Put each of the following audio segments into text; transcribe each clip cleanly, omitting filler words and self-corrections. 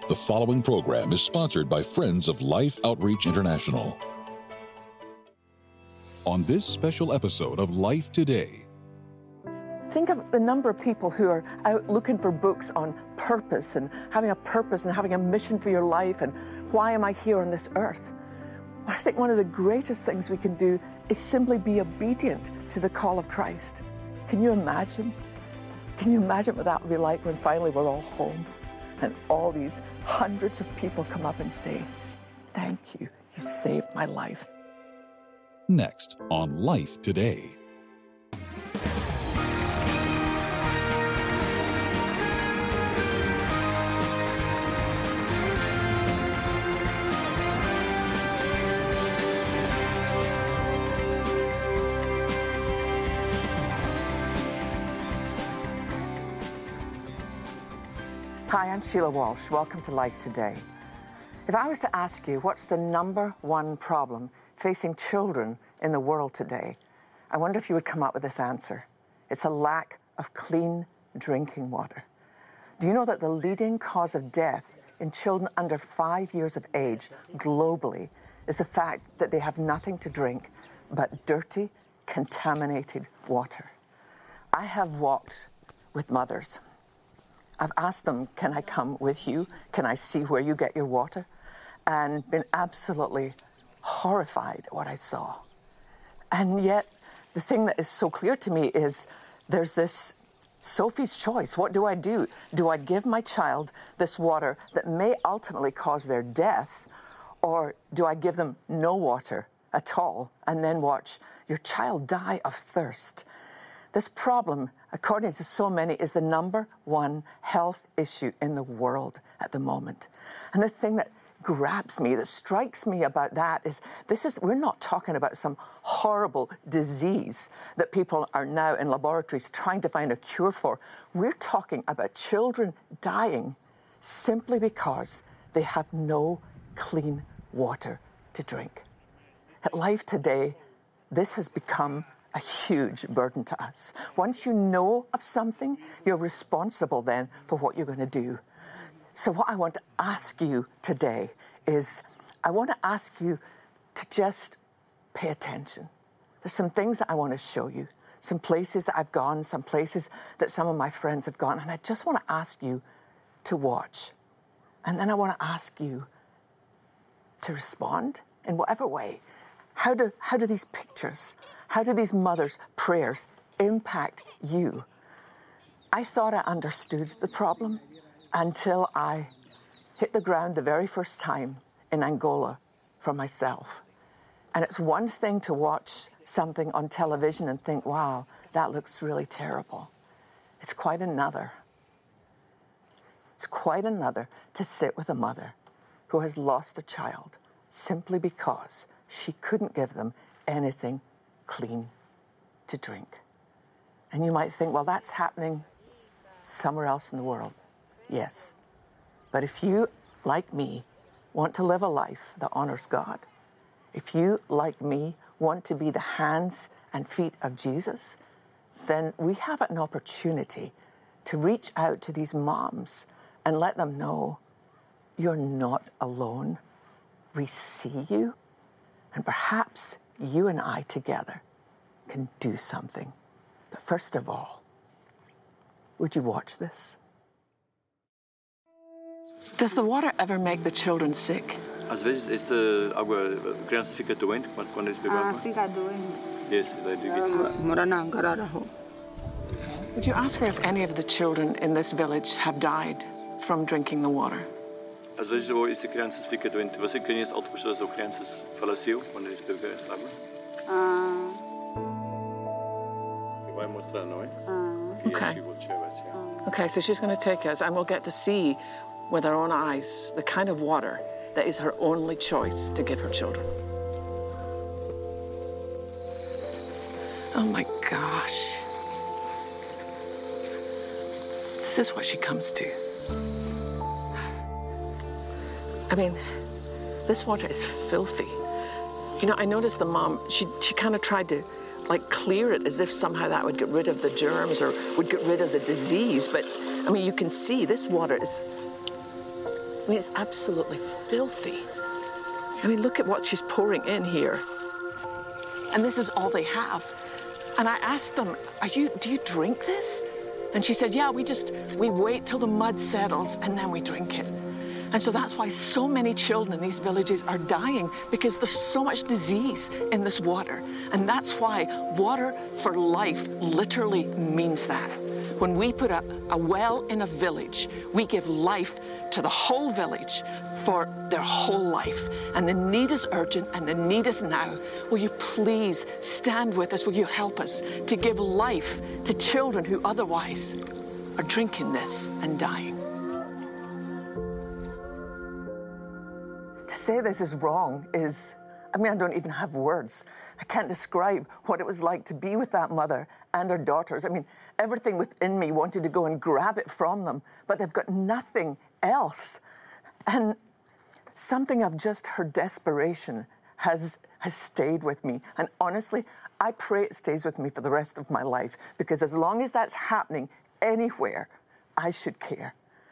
The following program is sponsored by Friends of Life Outreach International. On this special episode of Life Today. Think of the number of people who are out looking for books on purpose and having a mission for your life and why am I here on this earth? Well, I think one of the greatest things we can do is simply be obedient to the call of Christ. Can you imagine? Can you imagine what that would be like when finally we're all home and all these hundreds of people come up and say, "Thank you, you saved my life." Next on Life Today. Hi, I'm Sheila Walsh. Welcome to Life Today. If I was to ask you what's the number one problem facing children in the world today, I wonder if you would come up with this answer. It's a lack of clean drinking water. Do you know that the leading cause of death in children under 5 years of age globally is the fact that they have nothing to drink but dirty, contaminated water? I have walked with mothers. I've asked them, can I come with you? Can I see where you get your water? And been absolutely horrified at what I saw. And yet, the thing that is so clear to me is there's this Sophie's choice. What do? Do I give my child this water that may ultimately cause their death? Or do I give them no water at all and then watch your child die of thirst? This problem, according to so many, is the number one health issue in the world at the moment. And the thing that grabs me, that strikes me about that is we're not talking about some horrible disease that people are now in laboratories trying to find a cure for. We're talking about children dying simply because they have no clean water to drink. At Life Today, this has become a huge burden to us. Once you know of something, you're responsible then for what you're going to do. So what I want to ask you today is, I want to ask you to just pay attention. There's some things that I want to show you, some places that I've gone, some places that some of my friends have gone, and I just want to ask you to watch. And then I want to ask you to respond in whatever way. How do these pictures, how do these mothers' prayers impact you? I thought I understood the problem until I hit the ground the very first time in Angola for myself. And it's one thing to watch something on television and think, wow, that looks really terrible. It's quite another. It's quite another to sit with a mother who has lost a child simply because she couldn't give them anything clean to drink. And you might think, well, that's happening somewhere else in the world. Yes. But if you, like me, want to live a life that honors God, if you, like me, want to be the hands and feet of Jesus, then we have an opportunity to reach out to these moms and let them know you're not alone. We see you. And perhaps you and I together can do something. But first of all, would you watch this? Does the water ever make the children sick? Às vezes esta água, a criança fica doente quando eles bebem água. Fica doente. Yes, they do get sick. Would you ask her if any of the children in this village have died from drinking the water? Às vezes esta criança fica doente. Você conhece outras pessoas ou crianças que faleceu quando eles beberam esta água? Vai mostrar, não é? Okay. She will show us, yeah. Okay, so she's going to take us and we'll get to see with our own eyes the kind of water that is her only choice to give her children. Oh my gosh. This is what she comes to. I mean, this water is filthy. You know, I noticed the mom, she kind of tried to clear it as if somehow that would get rid of the germs or would get rid of the disease. But I mean, you can see this water is I mean, it's absolutely filthy. I mean, look at what she's pouring in here. And this is all they have. And I asked them, do you drink this? And she said, yeah, we wait till the mud settles and then we drink it. And so that's why so many children in these villages are dying, because there's so much disease in this water. And that's why water for life literally means that. When we put up a well in a village, we give life to the whole village for their whole life. And the need is urgent and the need is now. Will you please stand with us? Will you help us to give life to children who otherwise are drinking this and dying? To say this is wrong is, I don't even have words. I can't describe what it was like to be with that mother and her daughters. Everything within me wanted to go and grab it from them, but they've got nothing else. And something of just her desperation has stayed with me. And honestly, I pray it stays with me for the rest of my life, because as long as that's happening anywhere, I should care.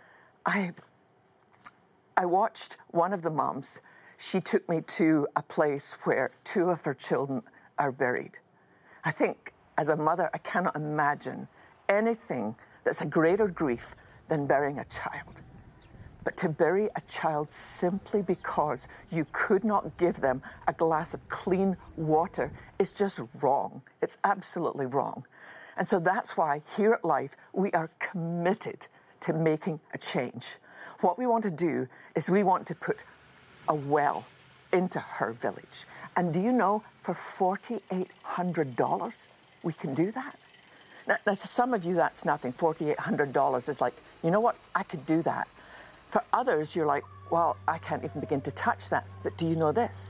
I watched one of the moms. She took me to a place where 2 of her children are buried. I think as a mother, I cannot imagine anything that's a greater grief than burying a child. But to bury a child simply because you could not give them a glass of clean water is just wrong. It's absolutely wrong. And so that's why here at Life, we are committed to making a change. What we want to do is we want to put a well into her village. And do you know, for $4,800, we can do that? Now, to some of you, that's nothing. $4,800 is like, you know what, I could do that. For others, you're like, well, I can't even begin to touch that. But do you know this?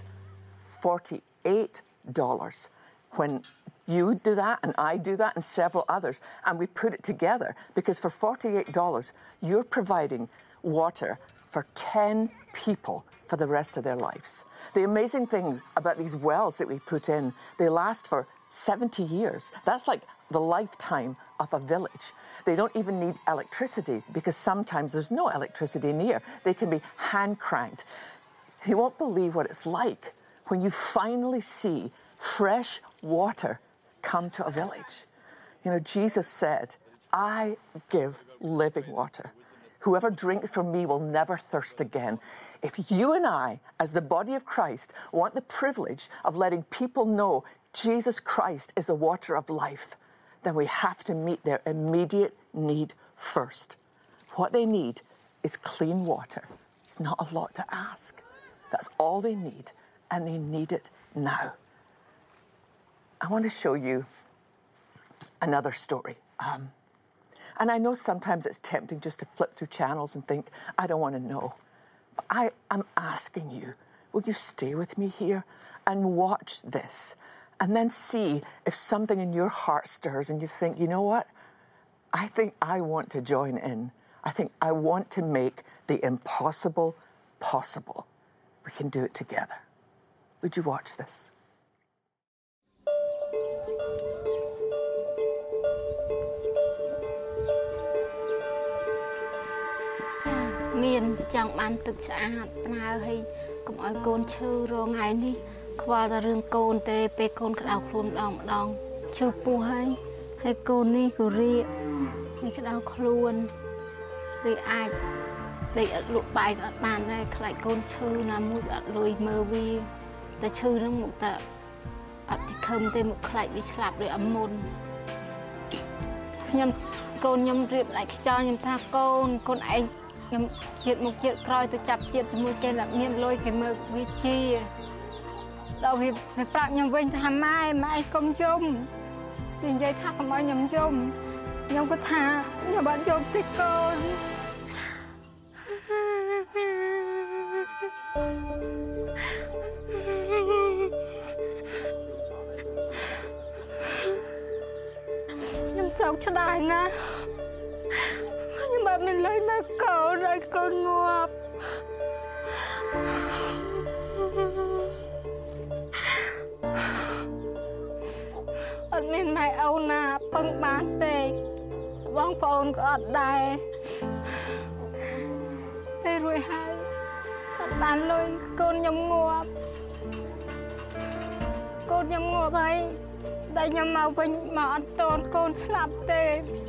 $48. When you do that and I do that and several others, and we put it together, because for $48, you're providing water for 10 people for the rest of their lives. The amazing thing about these wells that we put in, they last for 70 years. That's like the lifetime of a village. They don't even need electricity, because sometimes there's no electricity near. They can be hand cranked. You won't believe what it's like when you finally see fresh water come to a village. Jesus said, I give living water. Whoever drinks from me will never thirst again. If you and I, as the body of Christ, want the privilege of letting people know Jesus Christ is the water of life, then we have to meet their immediate need first. What they need is clean water. It's not a lot to ask. That's all they need, and they need it now. I want to show you another story. And I know sometimes it's tempting just to flip through channels and think, I don't want to know. But I am asking you, will you stay with me here and watch this? And then see if something in your heart stirs and you think, you know what? I think I want to join in. I think I want to make the impossible possible. We can do it together. Would you watch this? Miền chẳng banទឹកស្អាតប្រើឲ្យកុំឲ្យកូនឈឺរងថ្ងៃនេះខ្វល់តែរឿងកូនទេពេលកូនក្តៅខ្លួនម្ដងឈឺពោះហើយកូននេះក៏រៀកនេះក្តៅខ្លួនឬអាចដេកអត់លក់បាយក៏អត់បានដែរខ្លាចកូនឈឺណាមួយអត់លុយមើលវាតែឈឺហ្នឹងមកតែអត់ខំទេមកខ្លាចវាស្លាប់ដោយអមុនខ្ញុំកូនខ្ញុំរៀបlạiខ្យល់ខ្ញុំថាកូនឯងខ្ញុំជាតិមកជាតិក្រោយទៅចាប់ជាតិជាមួយគេតែមានលុយគេមើលវាជាដល់វាប្រាប់ខ្ញុំវិញថាម៉ែកុំយំវានិយាយថាកុំឲ្យខ្ញុំយំខ្ញុំក៏ថាខ្ញុំបានយំពីកូនខ្ញុំសោកស្ដាយណាស់ខ្ញុំបានមិនលុយមកកូនឲ្យកូនងាប់អត់មានម៉ែអូនណាពឹងបានទេបងប្អូនក៏អត់ដែរពេលរួចហើយបានលុយកូនខ្ញុំងាប់កូនខ្ញុំងាប់ហើយតែខ្ញុំមកវិញមកអត់តន់កូនស្លាប់ទេ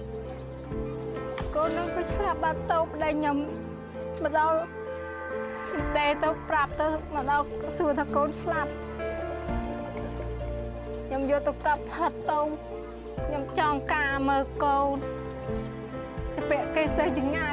កូននឹងក៏ស្លាប់បាត់ទៅប្តីខ្ញុំមកដល់តែទៅប្រាប់ទៅមកដល់សួរថាកូនស្លាប់ខ្ញុំយកទៅកាប់ផាត់ទៅខ្ញុំចង់ការមើលកូនจะពាក់គេទៅยังไง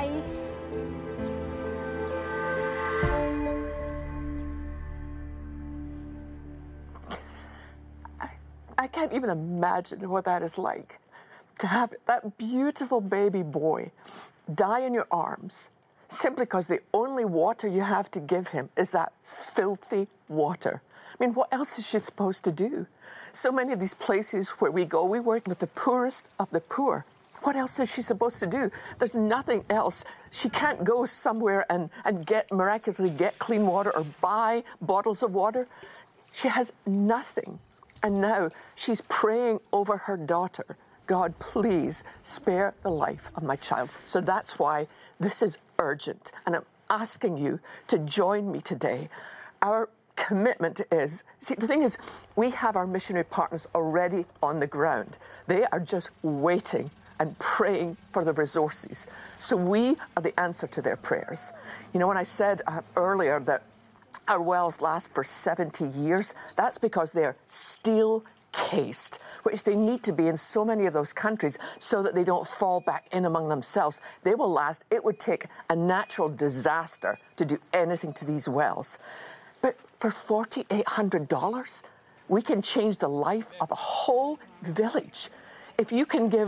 I can't even imagine what that is like. To have that beautiful baby boy die in your arms simply because the only water you have to give him is that filthy water. I mean, what else is she supposed to do? So many of these places where we go, we work with the poorest of the poor. What else is she supposed to do? There's nothing else. She can't go somewhere and miraculously get clean water or buy bottles of water. She has nothing. And now she's praying over her daughter. God, please spare the life of my child. So that's why this is urgent. And I'm asking you to join me today. Our commitment is, see, the thing is, we have our missionary partners already on the ground. They are just waiting and praying for the resources. So we are the answer to their prayers. You know, when I said earlier that our wells last for 70 years, that's because they're steel cased, which they need to be in so many of those countries so that they don't fall back in among themselves. They will last. It would take a natural disaster to do anything to these wells. But for $4,800, we can change the life of a whole village. If you can give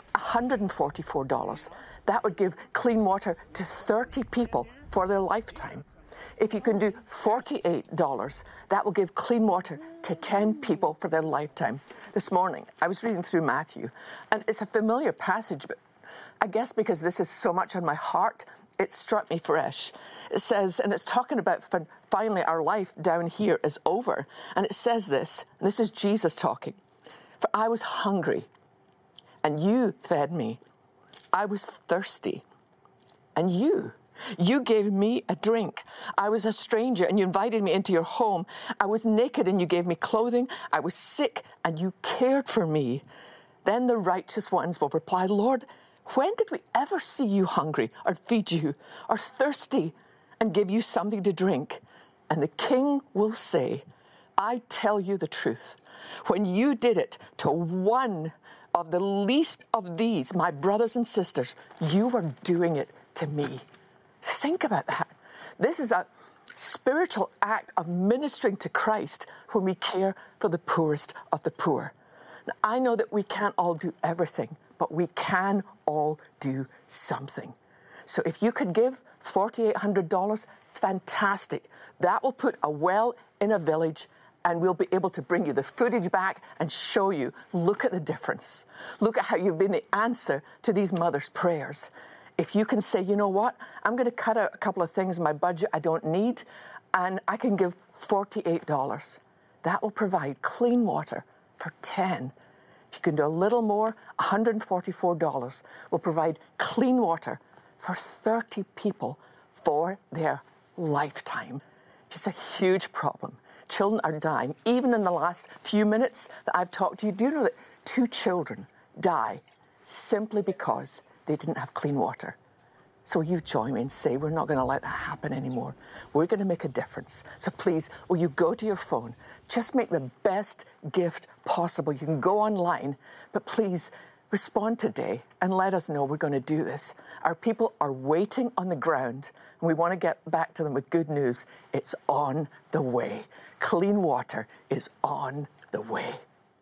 $144, that would give clean water to 30 people for their lifetime. If you can do $48, that will give clean water to 10 people for their lifetime. This morning, I was reading through Matthew, and it's a familiar passage, but I guess because this is so much on my heart, it struck me fresh. It says, and it's talking about finally our life down here is over, and it says this, and this is Jesus talking, "For I was hungry, and you fed me. I was thirsty, and you gave me a drink. I was a stranger and you invited me into your home. I was naked and you gave me clothing. I was sick and you cared for me." Then the righteous ones will reply, "Lord, when did we ever see you hungry or feed you or thirsty and give you something to drink?" And the king will say, "I tell you the truth. When you did it to one of the least of these, my brothers and sisters, you were doing it to me." Think about that. This is a spiritual act of ministering to Christ when we care for the poorest of the poor. Now, I know that we can't all do everything, but we can all do something. So if you could give $4,800, fantastic. That will put a well in a village, and we'll be able to bring you the footage back and show you, look at the difference. Look at how you've been the answer to these mothers' prayers. If you can say, you know what, I'm going to cut out a couple of things in my budget I don't need, and I can give $48. That will provide clean water for 10. If you can do a little more, $144 will provide clean water for 30 people for their lifetime. It's a huge problem. Children are dying. Even in the last few minutes that I've talked to you, do you know that 2 children die simply because they didn't have clean water? So you join me and say, we're not going to let that happen anymore. We're going to make a difference. So please, will you go to your phone? Just make the best gift possible. You can go online, but please respond today and let us know we're going to do this. Our people are waiting on the ground, and we want to get back to them with good news. It's on the way. Clean water is on the way.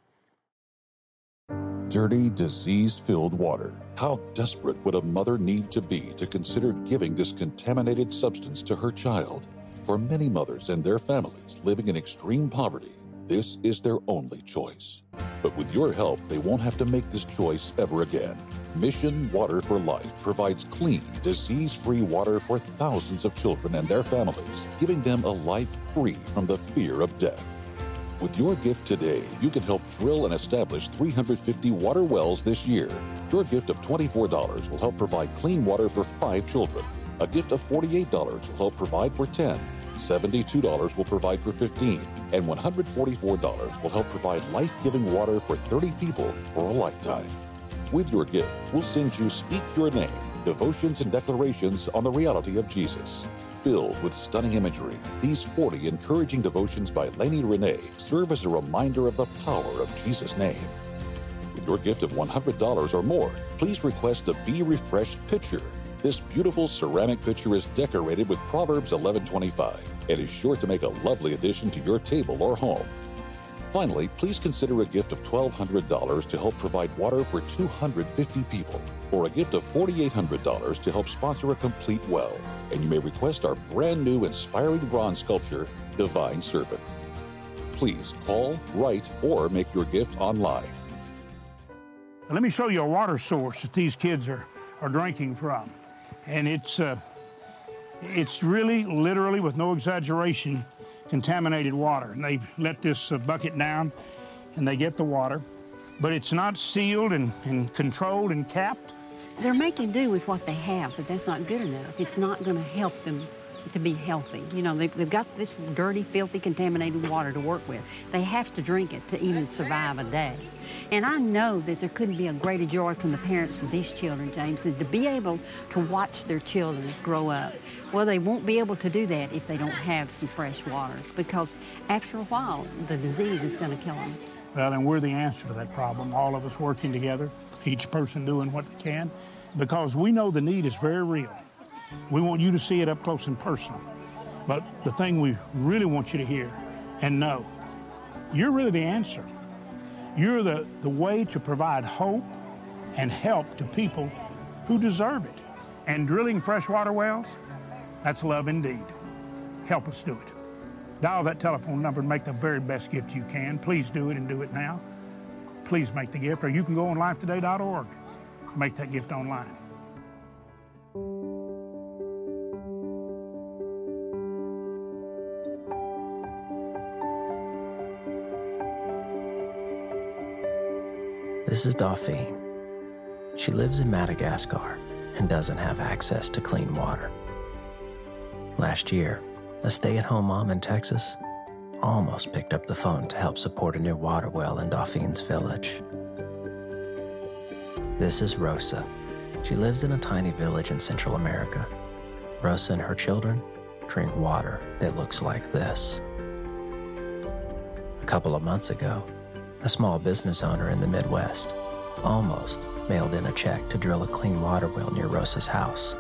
Dirty, disease-filled water. How desperate would a mother need to be to consider giving this contaminated substance to her child? For many mothers and their families living in extreme poverty, this is their only choice. But with your help, they won't have to make this choice ever again. Mission Water for Life provides clean, disease-free water for thousands of children and their families, giving them a life free from the fear of death. With your gift today, you can help drill and establish 350 water wells this year. Your gift of $24 will help provide clean water for 5 children. A gift of $48 will help provide for 10. $72 will provide for 15, and $144 will help provide life-giving water for 30 people for a lifetime. With your gift, we'll send you Speak Your Name, devotions and declarations on the reality of Jesus. Filled with stunning imagery, these 40 encouraging devotions by Lainey Renee serve as a reminder of the power of Jesus' name. With your gift of $100 or more, please request a Be Refreshed pitcher. This beautiful ceramic pitcher is decorated with Proverbs 11:25 and is sure to make a lovely addition to your table or home. Finally, please consider a gift of $1,200 to help provide water for 250 people, or a gift of $4,800 to help sponsor a complete well. And you may request our brand new inspiring bronze sculpture, Divine Servant. Please call, write, or make your gift online. Let me show you a water source that these kids are drinking from. And it's really, literally, with no exaggeration, contaminated water. And they let this bucket down and they get the water. But it's not sealed and controlled and capped. They're making do with what they have, but that's not good enough. It's not going to help them to be healthy. You know, they've got this dirty, filthy, contaminated water to work with. They have to drink it to even survive a day. And I know that there couldn't be a greater joy from the parents of these children, James, than to be able to watch their children grow up. Well, they won't be able to do that if they don't have some fresh water, because after a while, the disease is going to kill them. Well, and we're the answer to that problem, all of us working together, each person doing what they can, because we know the need is very real. We want you to see it up close and personal. But the thing we really want you to hear and know, you're really the answer. You're the way to provide hope and help to people who deserve it. And drilling freshwater wells, that's love indeed. Help us do it. Dial that telephone number and make the very best gift you can. Please do it, and do it now. Please make the gift, or you can go on lifetoday.org. Make that gift online. This is Dauphine. She lives in Madagascar and doesn't have access to clean water. Last year, a stay-at-home mom in Texas almost picked up the phone to help support a new water well in Dauphine's village. This is Rosa. She lives in a tiny village in Central America. Rosa and her children drink water that looks like this. A couple of months ago, a small business owner in the Midwest almost mailed in a check to drill a clean water well near Rosa's house.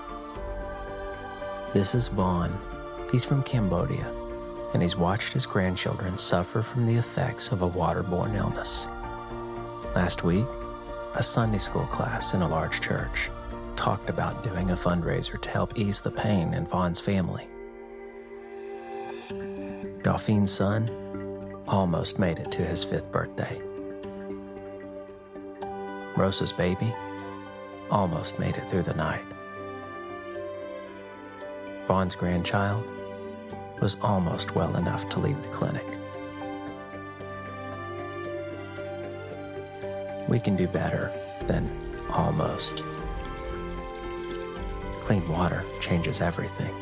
This is Vaughn. He's from Cambodia, and he's watched his grandchildren suffer from the effects of a waterborne illness. Last week, a Sunday school class in a large church talked about doing a fundraiser to help ease the pain in Vaughn's family. Dauphine's son almost made it to his 5th birthday. Rosa's baby almost made it through the night. Vaughn's grandchild was almost well enough to leave the clinic. We can do better than almost. Clean water changes everything.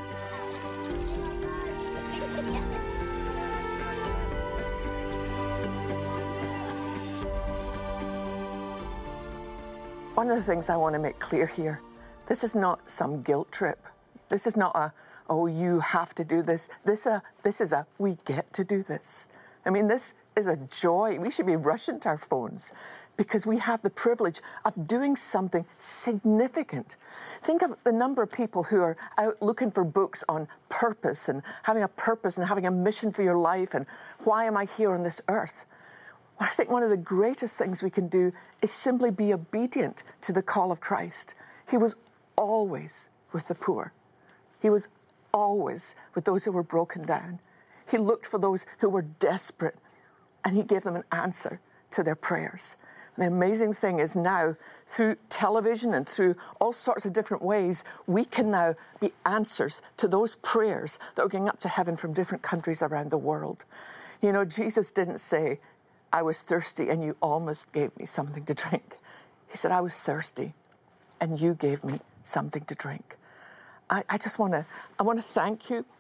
One of the things I want to make clear here, this is not some guilt trip. This is not a, oh, you have to do this. This is a, we get to do this. I mean, this is a joy. We should be rushing to our phones because we have the privilege of doing something significant. Think of the number of people who are out looking for books on purpose and having a mission for your life and why am I here on this earth? Well, I think one of the greatest things we can do is simply be obedient to the call of Christ. He was always with the poor. He was always with those who were broken down. He looked for those who were desperate, and he gave them an answer to their prayers. And the amazing thing is now, through television and through all sorts of different ways, we can now be answers to those prayers that are going up to heaven from different countries around the world. You know, Jesus didn't say, I was thirsty and you almost gave me something to drink. He said, I was thirsty and you gave me something to drink. I want to thank you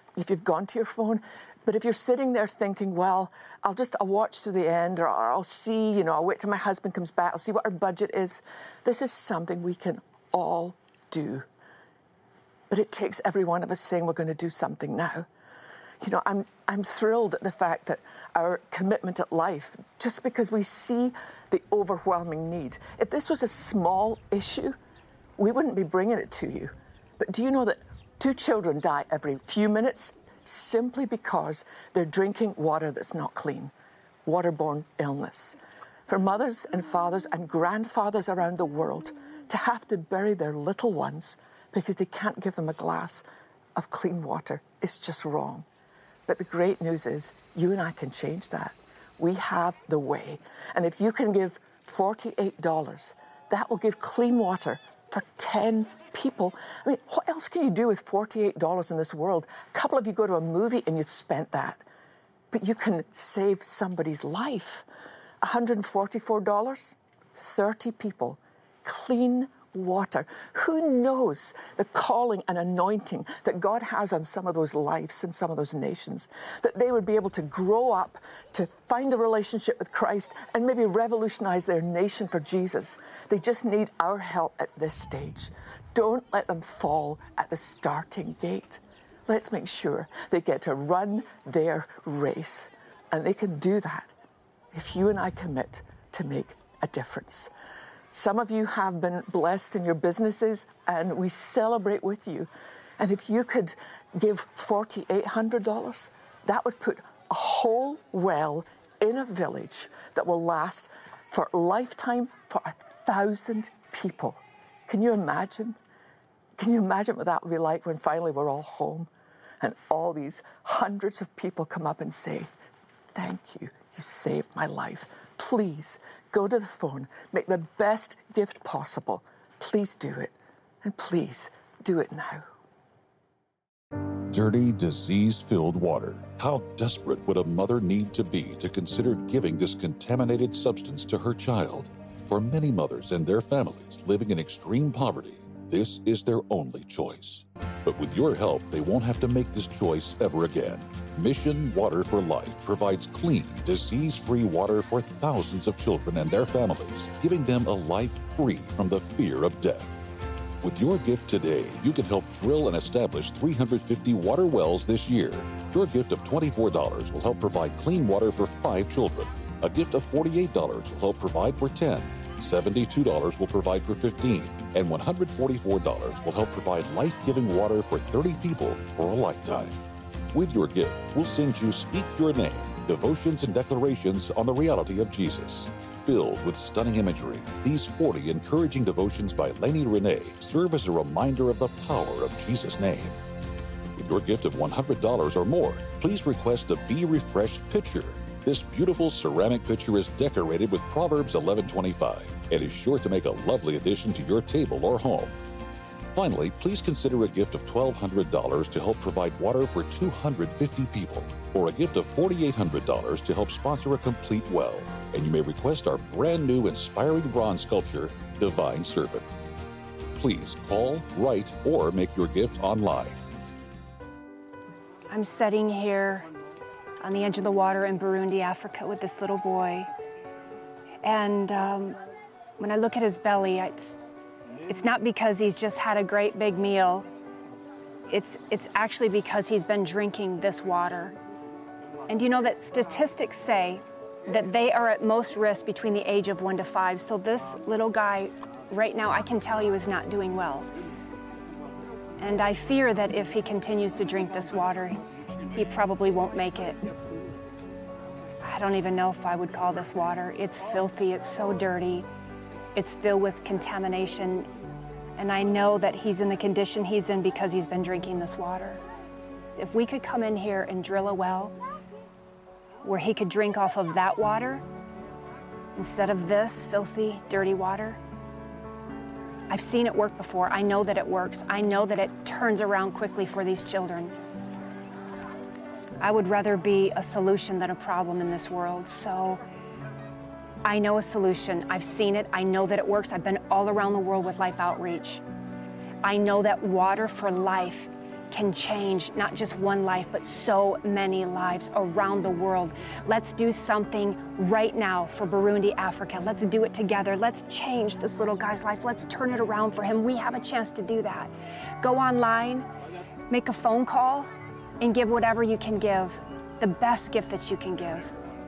if you've gone to your phone. But if you're sitting there thinking, well, I'll watch to the end, or I'll see, I'll wait till my husband comes back, I'll see what our budget is. This is something we can all do. But it takes every one of us saying we're going to do something now. I'm thrilled at the fact that our commitment at Life, just because we see the overwhelming need. If this was a small issue, we wouldn't be bringing it to you. But do you know that 2 children die every few minutes simply because they're drinking water that's not clean? Waterborne illness. For mothers and fathers and grandfathers around the world to have to bury their little ones because they can't give them a glass of clean water is just wrong. But the great news is you and I can change that. We have the way. And if you can give $48, that will give clean water for 10 people. I mean, what else can you do with $48 in this world? A couple of you go to a movie and you've spent that. But you can save somebody's life. $144, 30 people, clean water. Who knows the calling and anointing that God has on some of those lives and some of those nations, that they would be able to grow up to find a relationship with Christ and maybe revolutionize their nation for Jesus. They just need our help at this stage. Don't let them fall at the starting gate. Let's make sure they get to run their race. And they can do that if you and I commit to make a difference. Some of you have been blessed in your businesses, and we celebrate with you. And if you could give $4,800, that would put a whole well in a village that will last for a lifetime for 1,000 people. Can you imagine? Can you imagine what that would be like when finally we're all home and all these hundreds of people come up and say, thank you, you saved my life. Please go to the phone, make the best gift possible. Please do it, and please do it now. Dirty, disease-filled water. How desperate would a mother need to be to consider giving this contaminated substance to her child? For many mothers and their families living in extreme poverty, this is their only choice. But with your help, they won't have to make this choice ever again. Mission Water for Life provides clean, disease-free water for thousands of children and their families, giving them a life free from the fear of death. With your gift today, you can help drill and establish 350 water wells this year. Your gift of $24 will help provide clean water for 5 children. A gift of $48 will help provide for 10. $72 will provide for 15, and $144 will help provide life-giving water for 30 people for a lifetime. With your gift, we'll send you Speak Your Name, devotions and declarations on the reality of Jesus. Filled with stunning imagery, these 40 encouraging devotions by Lainey Renee serve as a reminder of the power of Jesus' name. With your gift of $100 or more, please request the Be Refreshed pitcher. This beautiful ceramic pitcher is decorated with Proverbs 11:25 and is sure to make a lovely addition to your table or home. Finally, please consider a gift of $1,200 to help provide water for 250 people, or a gift of $4,800 to help sponsor a complete well. And you may request our brand new inspiring bronze sculpture, Divine Servant. Please call, write, or make your gift online. I'm sitting here on the edge of the water in Burundi, Africa, with this little boy. And when I look at his belly, it's not because he's just had a great big meal. It's actually because he's been drinking this water. And you know that statistics say that they are at most risk between the age of 1 to 5. So this little guy right now, I can tell you, is not doing well. And I fear that if he continues to drink this water, he probably won't make it. I don't even know if I would call this water. It's filthy, it's so dirty. It's filled with contamination. And I know that he's in the condition he's in because he's been drinking this water. If we could come in here and drill a well where he could drink off of that water instead of this filthy, dirty water, I've seen it work before. I know that it works. I know that it turns around quickly for these children. I would rather be a solution than a problem in this world. So I know a solution. I've seen it. I know that it works. I've been all around the world with Life Outreach. I know that water for life can change not just one life, but so many lives around the world. Let's do something right now for Burundi, Africa. Let's do it together. Let's change this little guy's life. Let's turn it around for him. We have a chance to do that. Go online, make a phone call, and give whatever you can give, the best gift that you can give.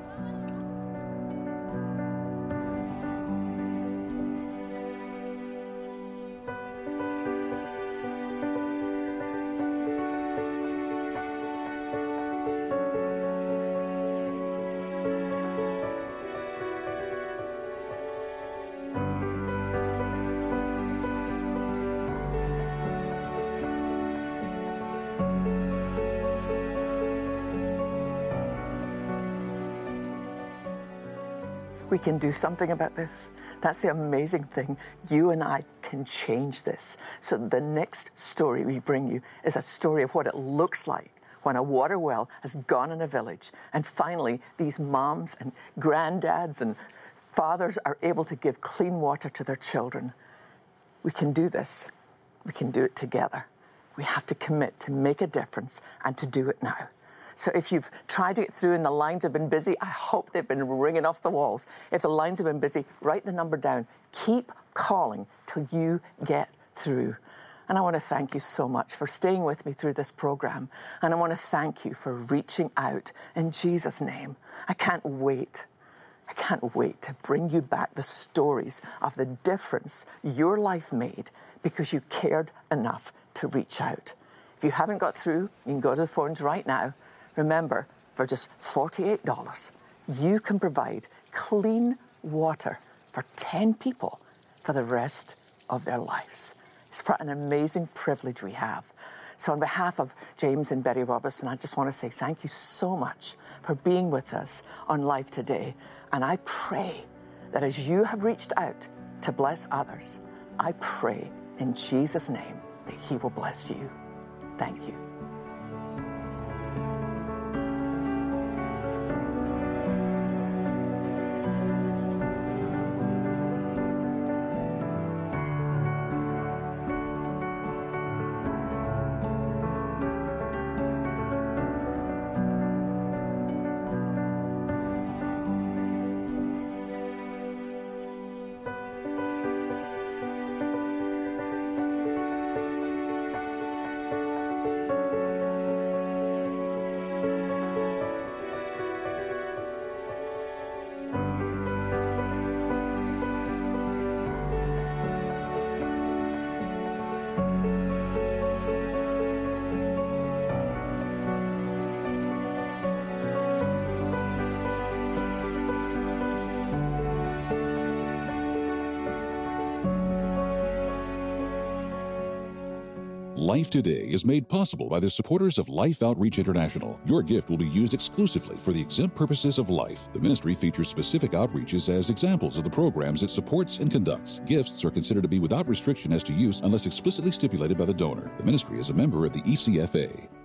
We can do something about this. That's the amazing thing. You and I can change this. So the next story we bring you is a story of what it looks like when a water well has gone in a village. And finally, these moms and granddads and fathers are able to give clean water to their children. We can do this. We can do it together. We have to commit to make a difference and to do it now. So if you've tried to get through and the lines have been busy, I hope they've been ringing off the walls. If the lines have been busy, write the number down. Keep calling till you get through. And I want to thank you so much for staying with me through this program. And I want to thank you for reaching out in Jesus' name. I can't wait to bring you back the stories of the difference your life made because you cared enough to reach out. If you haven't got through, you can go to the phones right now. Remember, for just $48, you can provide clean water for 10 people for the rest of their lives. It's an amazing privilege we have. So on behalf of James and Betty Robertson, I just want to say thank you so much for being with us on Life Today. And I pray that as you have reached out to bless others, I pray in Jesus' name that He will bless you. Thank you. Life Today is made possible by the supporters of Life Outreach International. Your gift will be used exclusively for the exempt purposes of life. The ministry features specific outreaches as examples of the programs it supports and conducts. Gifts are considered to be without restriction as to use unless explicitly stipulated by the donor. The ministry is a member of the ECFA.